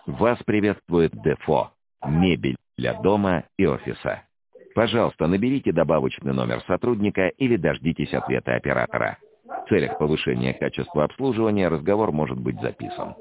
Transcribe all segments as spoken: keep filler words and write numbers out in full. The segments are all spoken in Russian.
Вас приветствует Дефо. Мебель для дома и офиса. Пожалуйста, наберите добавочный номер сотрудника или дождитесь ответа оператора. В целях повышения качества обслуживания разговор может быть записан.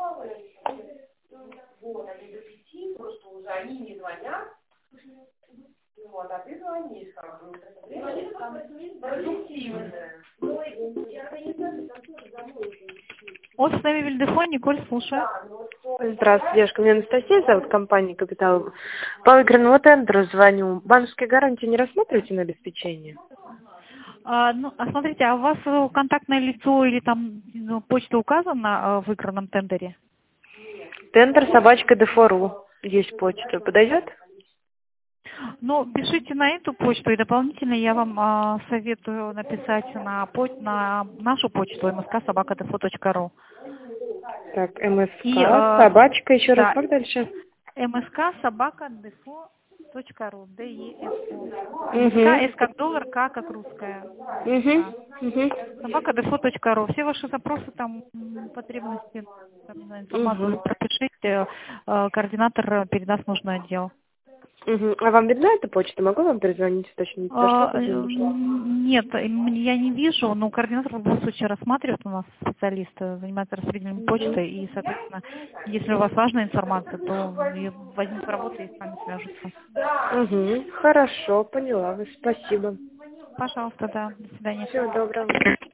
Офисная мебель Дефо, Николь, слушаю. Здравствуйте, девушка. Меня Анастасия зовут, компания «Капитал». По выигранному тендеру звоню. Банковские гарантии не рассматриваете на обеспечение? А, ну, а смотрите, а у вас э, контактное лицо или там ну, почта указана э, в выигранном тендере? Тендер собачка Дефо.ру. Есть почта. Подойдет? Ну, пишите на эту почту, и дополнительно я вам а, советую написать на, поч- на нашу почту эм эс ка собака дефо точка ру. Так, МСК, И, а, собачка, еще раз, да, как дальше? эм эс ка собака дефо точка ру, д е эф о. Угу. С как доллар, К как русская. Угу. Угу. собака дефо точка ру. Все ваши запросы, там, м, потребности, там, не знаю, информацию Угу. пропишите, э, координатор передаст в нужный отдел. Угу. А вам видна эта почта? Могу вам перезвонить, уточнить, за что А, куда э, нужно? Нет, м, я не вижу, но координатор в любом случае рассматривает, у нас специалист э, занимается распределением Угу. почты, и, соответственно, если у вас важная информация, то и возьмут работу и с вами свяжутся. Угу. Хорошо, поняла вас. Спасибо. Пожалуйста, да, до свидания. Всего доброго.